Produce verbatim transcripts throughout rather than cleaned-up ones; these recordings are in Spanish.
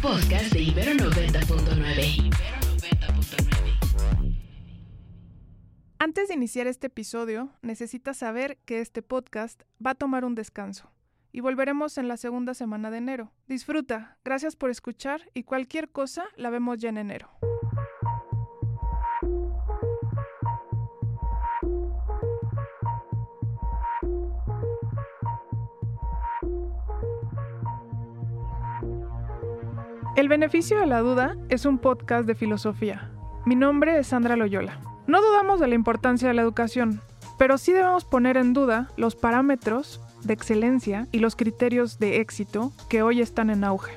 podcast de Ibero noventa punto nueve. Ibero noventa punto nueve. Antes de iniciar este episodio, necesitas saber que este podcast va a tomar un descanso y volveremos en la segunda semana de enero. Disfruta, gracias por escuchar y cualquier cosa la vemos ya en enero. El beneficio de la duda es un podcast de filosofía. Mi nombre es Sandra Loyola. No dudamos de la importancia de la educación, pero sí debemos poner en duda los parámetros de excelencia y los criterios de éxito que hoy están en auge.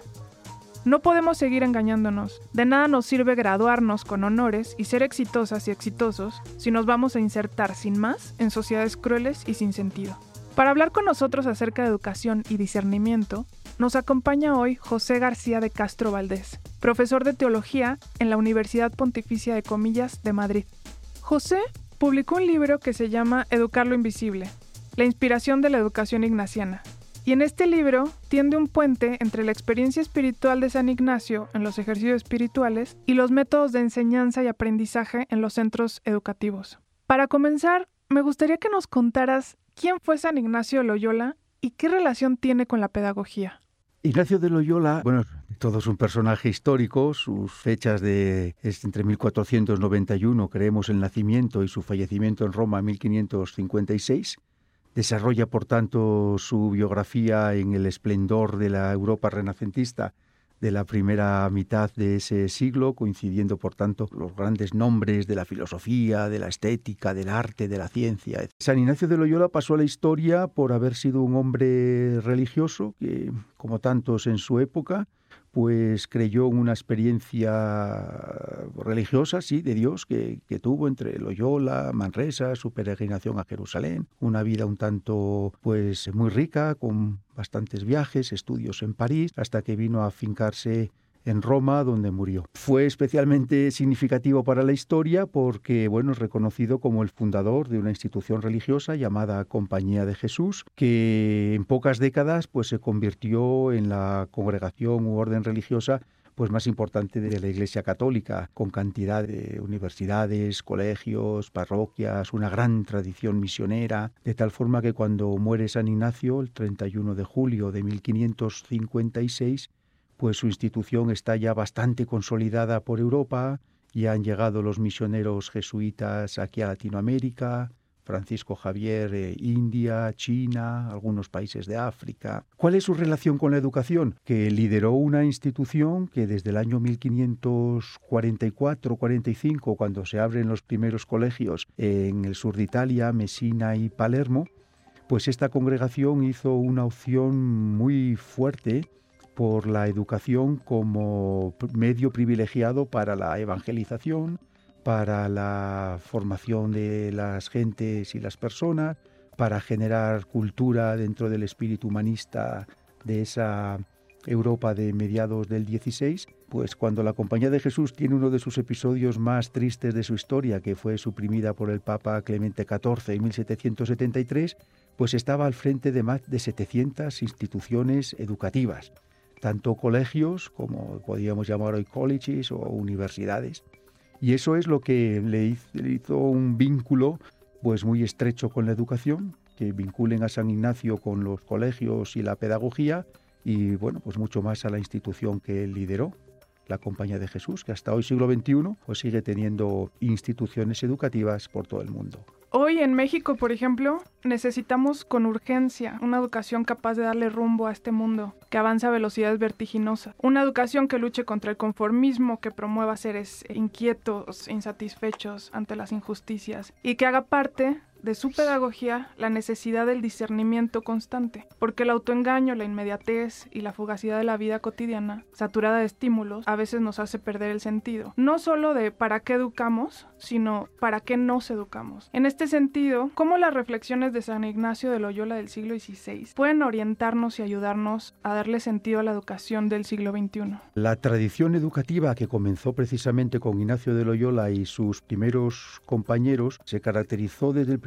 No podemos seguir engañándonos. De nada nos sirve graduarnos con honores y ser exitosas y exitosos si nos vamos a insertar sin más en sociedades crueles y sin sentido. Para hablar con nosotros acerca de educación y discernimiento, nos acompaña hoy José García de Castro Valdés, profesor de Teología en la Universidad Pontificia de Comillas de Madrid. José publicó un libro que se llama Educar lo Invisible, la inspiración de la educación ignaciana. Y en este libro tiende un puente entre la experiencia espiritual de San Ignacio en los ejercicios espirituales y los métodos de enseñanza y aprendizaje en los centros educativos. Para comenzar, me gustaría que nos contaras quién fue San Ignacio de Loyola y qué relación tiene con la pedagogía. Ignacio de Loyola, bueno, todo es un personaje histórico, sus fechas de es entre mil cuatrocientos noventa y uno, creemos el nacimiento, y su fallecimiento en Roma en mil quinientos cincuenta y seis. Desarrolla, por tanto, su biografía en el esplendor de la Europa renacentista de la primera mitad de ese siglo, coincidiendo, por tanto, los grandes nombres de la filosofía, de la estética, del arte, de la ciencia. San Ignacio de Loyola pasó a la historia por haber sido un hombre religioso que, como tantos en su época, pues creyó en una experiencia religiosa, sí, de Dios, que, que tuvo entre Loyola, Manresa, su peregrinación a Jerusalén, una vida un tanto, pues, muy rica, con bastantes viajes, estudios en París, hasta que vino a afincarse en Roma, donde murió. Fue especialmente significativo para la historia porque, bueno, es reconocido como el fundador de una institución religiosa llamada Compañía de Jesús, que en pocas décadas pues se convirtió en la congregación u orden religiosa pues más importante de la Iglesia Católica, con cantidad de universidades, colegios, parroquias, una gran tradición misionera, de tal forma que cuando muere San Ignacio, el treinta y uno de julio de mil quinientos cincuenta y seis, pues su institución está ya bastante consolidada por Europa, y han llegado los misioneros jesuitas aquí a Latinoamérica, Francisco Javier, eh, India, China, algunos países de África. ¿Cuál es su relación con la educación? Que lideró una institución que desde el año mil quinientos cuarenta y cuatro cuarenta y cinco, cuando se abren los primeros colegios en el sur de Italia, Messina y Palermo, pues esta congregación hizo una opción muy fuerte por la educación como medio privilegiado para la evangelización, para la formación de las gentes y las personas, para generar cultura dentro del espíritu humanista de esa Europa de mediados del dieciséis. Pues cuando la Compañía de Jesús tiene uno de sus episodios más tristes de su historia, que fue suprimida por el Papa Clemente catorce en mil setecientos setenta y tres, pues estaba al frente de más de setecientas instituciones educativas, tanto colegios como podríamos llamar hoy colleges o universidades. Y eso es lo que le hizo, le hizo un vínculo pues muy estrecho con la educación, que vinculen a San Ignacio con los colegios y la pedagogía, y bueno, pues mucho más a la institución que él lideró, la Compañía de Jesús, que hasta hoy, siglo veintiuno, pues sigue teniendo instituciones educativas por todo el mundo. Hoy en México, por ejemplo, necesitamos con urgencia una educación capaz de darle rumbo a este mundo que avanza a velocidades vertiginosas. Una educación que luche contra el conformismo, que promueva seres inquietos, insatisfechos ante las injusticias y que haga parte de su pedagogía la necesidad del discernimiento constante, porque el autoengaño, la inmediatez y la fugacidad de la vida cotidiana, saturada de estímulos, a veces nos hace perder el sentido, no solo de para qué educamos, sino para qué nos educamos. En este sentido, ¿cómo las reflexiones de San Ignacio de Loyola del siglo dieciséis pueden orientarnos y ayudarnos a darle sentido a la educación del siglo veintiuno? La tradición educativa que comenzó precisamente con Ignacio de Loyola y sus primeros compañeros se caracterizó desde el principio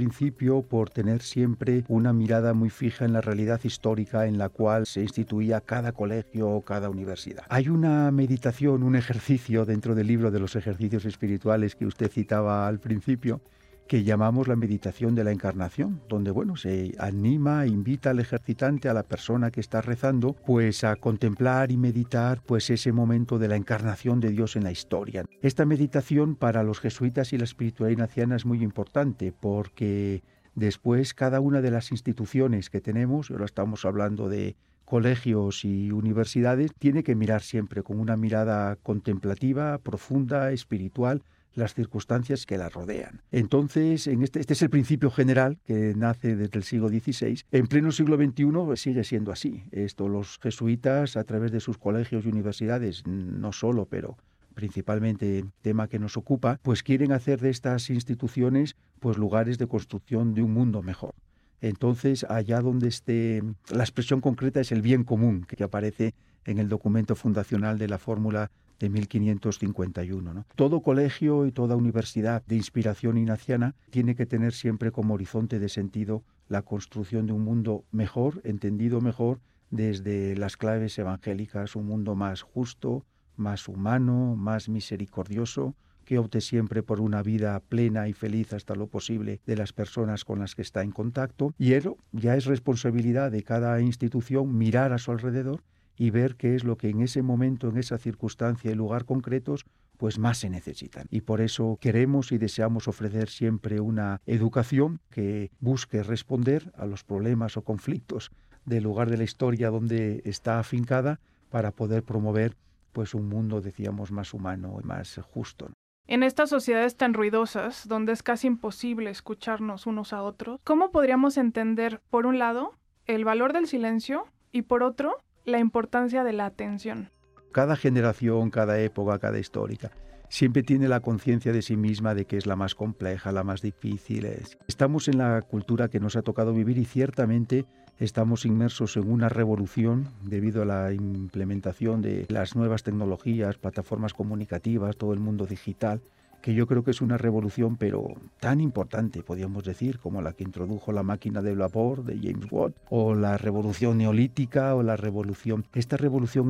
principio por tener siempre una mirada muy fija en la realidad histórica en la cual se instituía cada colegio o cada universidad. Hay una meditación, un ejercicio dentro del libro de los ejercicios espirituales que usted citaba al principio, que llamamos la meditación de la encarnación, donde bueno, se anima, invita al ejercitante, a la persona que está rezando, pues a contemplar y meditar pues ese momento de la encarnación de Dios en la historia. Esta meditación para los jesuitas y la espiritualidad ignaciana es muy importante porque después cada una de las instituciones que tenemos, y ahora estamos hablando de colegios y universidades, tiene que mirar siempre con una mirada contemplativa, profunda, espiritual, las circunstancias que la rodean. Entonces, en este, este es el principio general que nace desde el siglo dieciséis. En pleno siglo veintiuno pues, sigue siendo así. Esto, los jesuitas, a través de sus colegios y universidades, no solo, pero principalmente tema que nos ocupa, pues quieren hacer de estas instituciones pues lugares de construcción de un mundo mejor. Entonces, allá donde esté, la expresión concreta es el bien común, que aparece en el documento fundacional de la fórmula de mil quinientos cincuenta y uno. ¿no? Todo colegio y toda universidad de inspiración ignaciana tiene que tener siempre como horizonte de sentido la construcción de un mundo mejor, entendido mejor desde las claves evangélicas, un mundo más justo, más humano, más misericordioso, que opte siempre por una vida plena y feliz hasta lo posible de las personas con las que está en contacto. Y eso ya es responsabilidad de cada institución mirar a su alrededor y ver qué es lo que en ese momento, en esa circunstancia y lugar concretos, pues más se necesitan. Y por eso queremos y deseamos ofrecer siempre una educación que busque responder a los problemas o conflictos del lugar de la historia donde está afincada para poder promover pues un mundo, decíamos, más humano y más justo. En estas sociedades tan ruidosas, donde es casi imposible escucharnos unos a otros, ¿cómo podríamos entender, por un lado, el valor del silencio y, por otro, la importancia de la atención? Cada generación, cada época, cada histórica, siempre tiene la conciencia de sí misma de que es la más compleja, la más difícil. Estamos en la cultura que nos ha tocado vivir y ciertamente estamos inmersos en una revolución debido a la implementación de las nuevas tecnologías, plataformas comunicativas, todo el mundo digital, que yo creo que es una revolución, pero tan importante, podríamos decir, como la que introdujo la máquina de vapor de James Watt, o la revolución neolítica, o la revolución... Esta revolución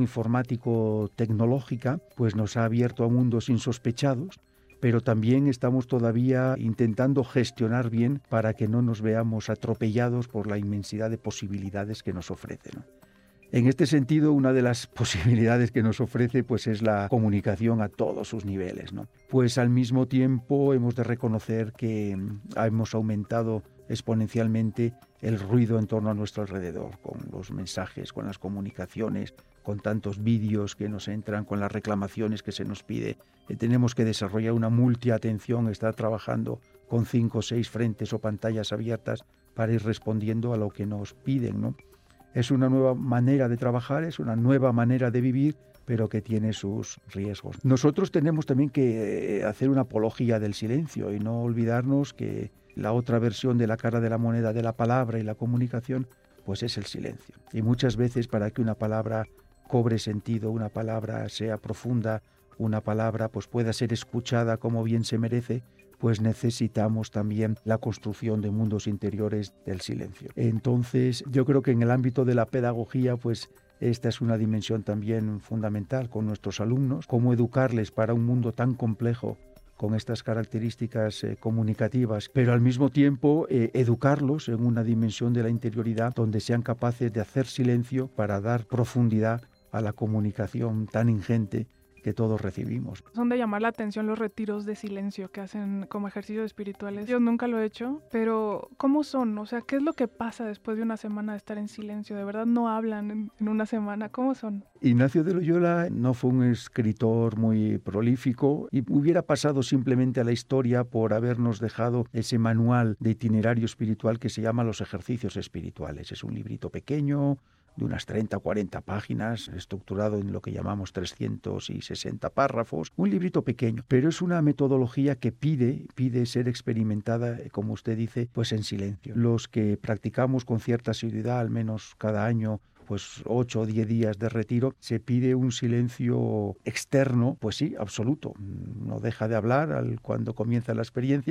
informático-tecnológica, pues nos ha abierto a mundos insospechados, pero también estamos todavía intentando gestionar bien para que no nos veamos atropellados por la inmensidad de posibilidades que nos ofrece, ¿no? En este sentido, una de las posibilidades que nos ofrece pues, es la comunicación a todos sus niveles, ¿no? Pues al mismo tiempo hemos de reconocer que hemos aumentado exponencialmente el ruido en torno a nuestro alrededor, con los mensajes, con las comunicaciones, con tantos vídeos que nos entran, con las reclamaciones que se nos pide. Eh, tenemos que desarrollar una multiatención, estar trabajando con cinco o seis frentes o pantallas abiertas para ir respondiendo a lo que nos piden, ¿no? Es una nueva manera de trabajar, es una nueva manera de vivir, pero que tiene sus riesgos. Nosotros tenemos también que hacer una apología del silencio y no olvidarnos que la otra versión de la cara de la moneda de la palabra y la comunicación, pues es el silencio. Y muchas veces para que una palabra cobre sentido, una palabra sea profunda, una palabra pues pueda ser escuchada como bien se merece, pues necesitamos también la construcción de mundos interiores del silencio. Entonces, yo creo que en el ámbito de la pedagogía, pues esta es una dimensión también fundamental con nuestros alumnos, cómo educarles para un mundo tan complejo con estas características eh, comunicativas, pero al mismo tiempo eh, educarlos en una dimensión de la interioridad donde sean capaces de hacer silencio para dar profundidad a la comunicación tan ingente que todos recibimos. Son de llamar la atención los retiros de silencio que hacen como ejercicios espirituales. Yo nunca lo he hecho, pero ¿cómo son? O sea, ¿qué es lo que pasa después de una semana de estar en silencio? ¿De verdad no hablan en, en una semana? ¿Cómo son? Ignacio de Loyola no fue un escritor muy prolífico y hubiera pasado simplemente a la historia por habernos dejado ese manual de itinerario espiritual que se llama Los Ejercicios Espirituales. Es un librito pequeño, de unas treinta o cuarenta páginas, estructurado en lo que llamamos trescientos sesenta párrafos, un librito pequeño, pero es una metodología que pide, pide ser experimentada, como usted dice, pues en silencio. Los que practicamos con cierta asiduidad, al menos cada año, pues ocho o diez días de retiro, se pide un silencio externo, pues sí, absoluto. No deja de hablar al, cuando comienza la experiencia,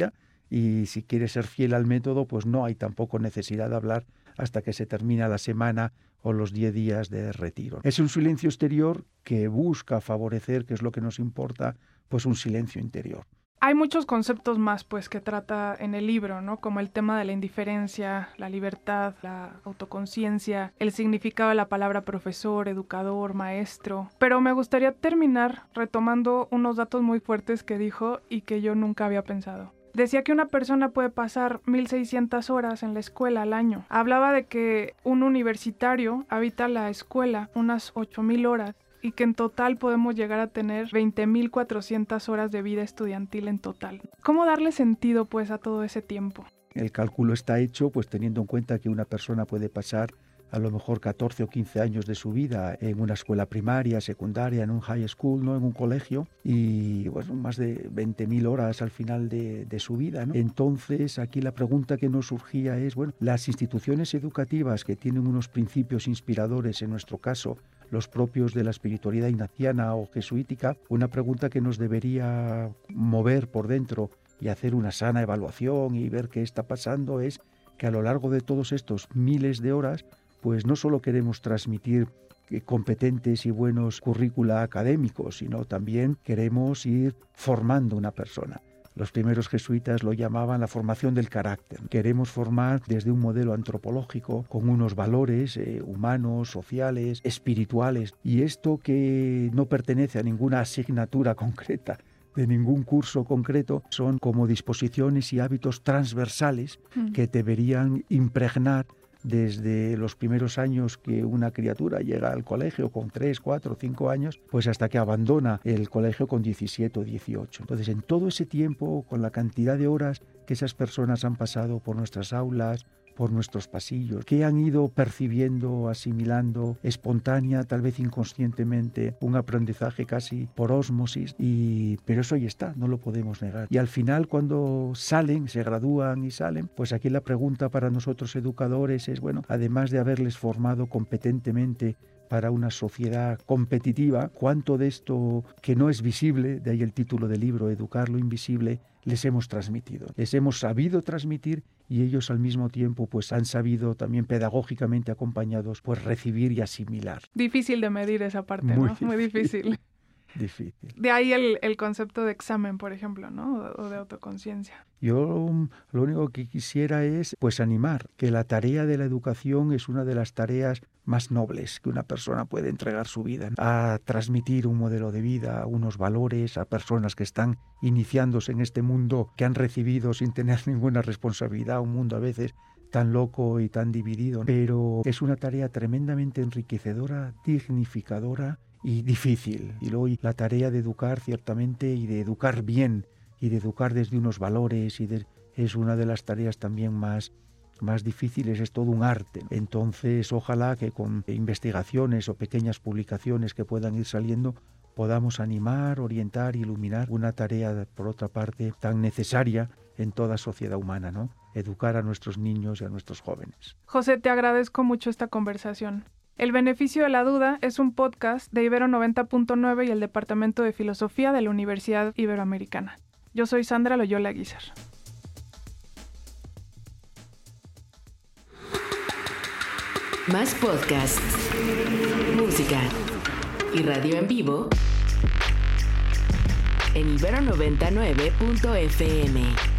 y si quieres ser fiel al método, pues no hay tampoco necesidad de hablar hasta que se termina la semana o los diez días de retiro. Es un silencio exterior que busca favorecer, que es lo que nos importa, pues un silencio interior. Hay muchos conceptos más, pues, que trata en el libro, ¿no? Como el tema de la indiferencia, la libertad, la autoconciencia, el significado de la palabra profesor, educador, maestro. Pero me gustaría terminar retomando unos datos muy fuertes que dijo y que yo nunca había pensado. Decía que una persona puede pasar mil seiscientas horas en la escuela al año. Hablaba de que un universitario habita la escuela unas ocho mil horas. Y que en total podemos llegar a tener veinte mil cuatrocientas horas de vida estudiantil en total. ¿Cómo darle sentido, pues, a todo ese tiempo? El cálculo está hecho, pues, teniendo en cuenta que una persona puede pasar a lo mejor catorce o quince años de su vida en una escuela primaria, secundaria, en un high school, ¿no? En un colegio, y bueno, más de veinte mil horas al final de, de su vida, ¿no? Entonces, aquí la pregunta que nos surgía es, bueno, las instituciones educativas que tienen unos principios inspiradores, en nuestro caso, los propios de la espiritualidad ignaciana o jesuítica, una pregunta que nos debería mover por dentro y hacer una sana evaluación y ver qué está pasando es que a lo largo de todos estos miles de horas, pues no solo queremos transmitir competentes y buenos currícula académicos, sino también queremos ir formando una persona. Los primeros jesuitas lo llamaban la formación del carácter. Queremos formar desde un modelo antropológico con unos valores eh, humanos, sociales, espirituales. Y esto que no pertenece a ninguna asignatura concreta, de ningún curso concreto, son como disposiciones y hábitos transversales mm. que deberían impregnar desde los primeros años que una criatura llega al colegio con tres, cuatro, cinco años, pues hasta que abandona el colegio con diecisiete o dieciocho. Entonces, en todo ese tiempo, con la cantidad de horas que esas personas han pasado por nuestras aulas, por nuestros pasillos, que han ido percibiendo, asimilando, espontánea, tal vez inconscientemente, un aprendizaje casi por ósmosis, y, pero eso ahí está, no lo podemos negar. Y al final, cuando salen, se gradúan y salen, pues aquí la pregunta para nosotros educadores es, bueno, además de haberles formado competentemente para una sociedad competitiva, ¿cuánto de esto que no es visible, de ahí el título del libro, Educar lo Invisible, les hemos transmitido? Les hemos sabido transmitir y ellos al mismo tiempo pues han sabido también pedagógicamente acompañados pues recibir y asimilar. Difícil de medir esa parte, Muy ¿no? difícil. Muy difícil. Difícil. De ahí el, el concepto de examen, por ejemplo, ¿no? O de autoconciencia. Yo lo único que quisiera es pues animar que la tarea de la educación es una de las tareas más nobles que una persona puede entregar su vida, a transmitir un modelo de vida, unos valores a personas que están iniciándose en este mundo que han recibido sin tener ninguna responsabilidad, un mundo a veces tan loco y tan dividido, pero es una tarea tremendamente enriquecedora, dignificadora y difícil. Y luego la tarea de educar ciertamente y de educar bien y de educar desde unos valores y de, es una de las tareas también más, más difíciles, es todo un arte. Entonces ojalá que con investigaciones o pequeñas publicaciones que puedan ir saliendo podamos animar, orientar, iluminar una tarea, por otra parte, tan necesaria en toda sociedad humana, ¿no? Educar a nuestros niños y a nuestros jóvenes. José, te agradezco mucho esta conversación. El Beneficio de la Duda es un podcast de Ibero noventa punto nueve y el Departamento de Filosofía de la Universidad Iberoamericana. Yo soy Sandra Loyola Guizar. Más podcasts, música y radio en vivo en ibero noventa y nueve punto efe eme.